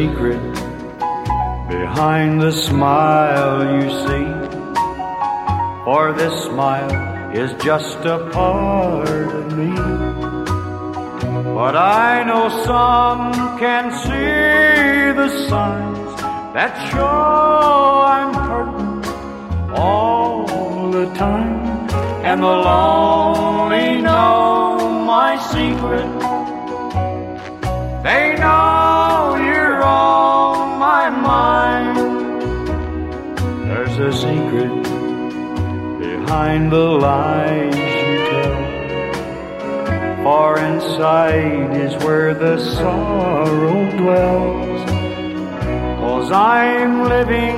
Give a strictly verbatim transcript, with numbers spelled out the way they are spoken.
secret behind the smile you see, for this smile is just a part of me. But I know some can see the signs that show I'm hurting all the time, and the lonely know my secret. They know you're on my mind. There's a secret behind the lies you tell, for inside is where the sorrow dwells. 'Cause I'm living